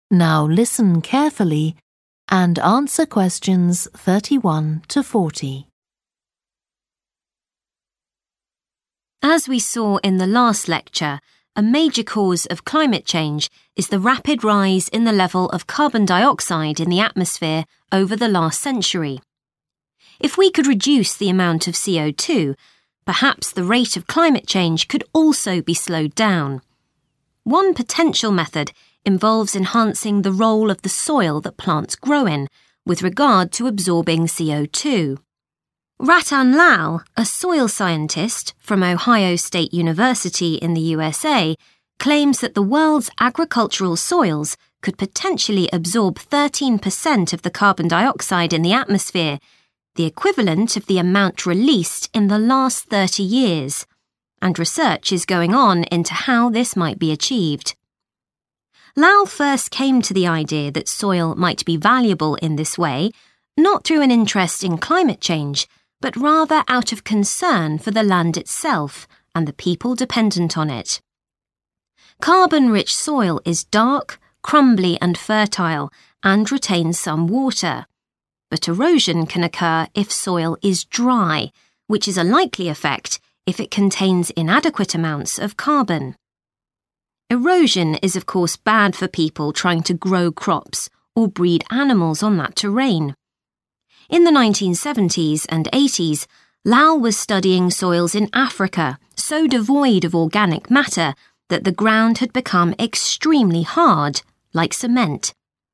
Now listen carefully and answer questions 31 to 40. As we saw in the last lecture, a major cause of climate change is the rapid rise in the level of carbon dioxide in the atmosphere over the last century. If we could reduce the amount of CO2, perhaps the rate of climate change could also be slowed down. One potential method involves enhancing the role of the soil that plants grow in with regard to absorbing CO2. Ratan Lal, a soil scientist from Ohio State University in the USA, claims that the world's agricultural soils could potentially absorb 13% of the carbon dioxide in the atmosphere, the equivalent of the amount released in the last 30 years, and research is going on into how this might be achieved. Lal first came to the idea that soil might be valuable in this way, not through an interest in climate change, but rather out of concern for the land itself and the people dependent on it. Carbon-rich soil is dark, crumbly and fertile and retains some water. But erosion can occur if soil is dry, which is a likely effect if it contains inadequate amounts of carbon. Erosion is of course bad for people trying to grow crops or breed animals on that terrain. In the 1970s and 80s, Lal was studying soils in Africa so devoid of organic matter that the ground had become extremely hard, like cement.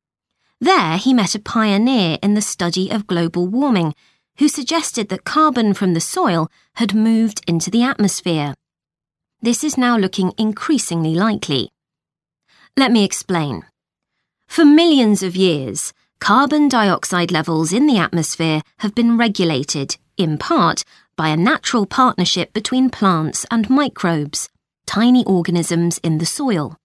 There he met a pioneer in the study of global warming who suggested that carbon from the soil had moved into the atmosphere. This is now looking increasingly likely. Let me explain. For millions of years, carbon dioxide levels in the atmosphere have been regulated, in part, by a natural partnership between plants and microbes, tiny organisms in the soil.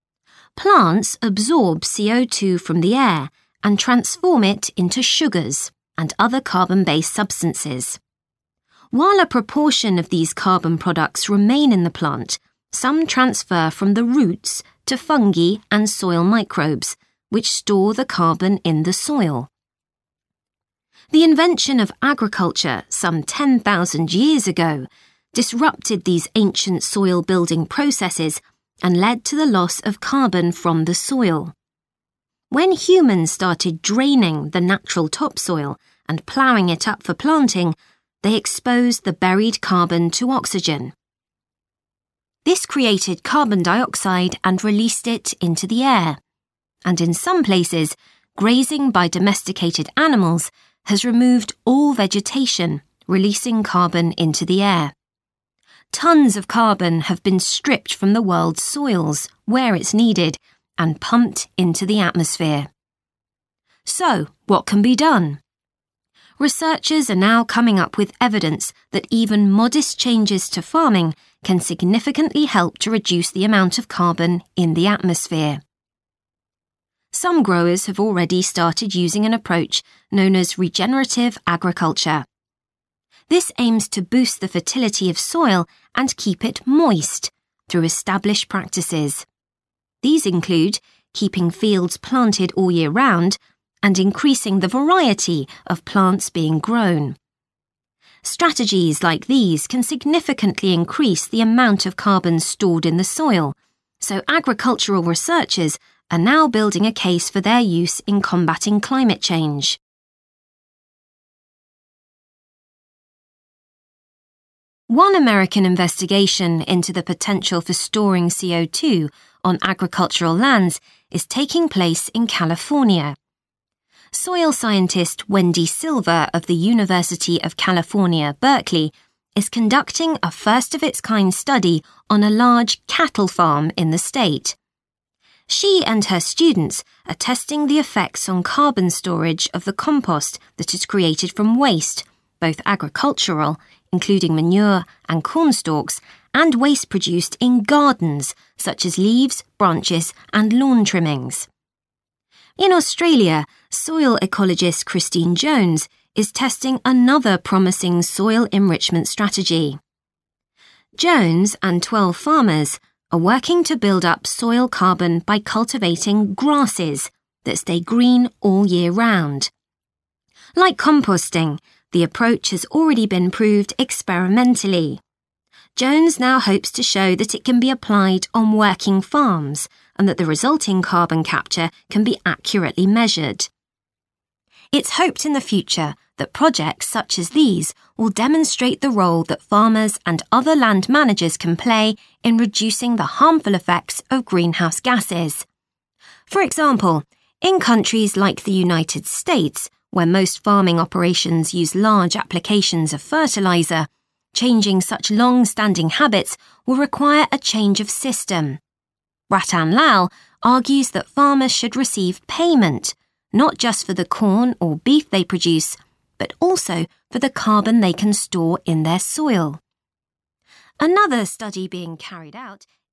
Plants absorb CO2 from the air and transform it into sugars and other carbon-based substances. While a proportion of these carbon products remain in the plant, some transfer from the roots to fungi and soil microbes, which store the carbon in the soil. The invention of agriculture some 10,000 years ago disrupted these ancient soil-building processes and led to the loss of carbon from the soil. When humans started draining the natural topsoil and ploughing it up for planting, they exposed the buried carbon to oxygen. This created carbon dioxide and released it into the air. And in some places, grazing by domesticated animals has removed all vegetation, releasing carbon into the air. Tons of carbon have been stripped from the world's soils, where it's needed, and pumped into the atmosphere. So, what can be done? Researchers are now coming up with evidence that even modest changes to farming can significantly help to reduce the amount of carbon in the atmosphere. Some growers have already started using an approach known as regenerative agriculture. This aims to boost the fertility of soil and keep it moist through established practices. These include keeping fields planted all year round and increasing the variety of plants being grown. Strategies like these can significantly increase the amount of carbon stored in the soil, so agricultural researchers are now building a case for their use in combating climate change. One American investigation into the potential for storing CO2 on agricultural lands is taking place in California. Soil scientist Wendy Silver of the University of California, Berkeley, is conducting a first-of-its-kind study on a large cattle farm in the state. She and her students are testing the effects on carbon storage of the compost that is created from waste, both agricultural, including manure and corn stalks, and waste produced in gardens, such as leaves, branches, and lawn trimmings. In Australia, soil ecologist Christine Jones is testing another promising soil enrichment strategy. Jones and 12 farmers, are working to build up soil carbon by cultivating grasses that stay green all year round. Like composting, the approach has already been proved experimentally. Jones now hopes to show that it can be applied on working farms and that the resulting carbon capture can be accurately measured. It's hoped in the future that projects such as these will demonstrate the role that farmers and other land managers can play in reducing the harmful effects of greenhouse gases. For example, in countries like the United States, where most farming operations use large applications of fertilizer, changing such long-standing habits will require a change of system. Ratan Lal argues that farmers should receive payment, not just for the corn or beef they produce, but also for the carbon they can store in their soil. Another study being carried out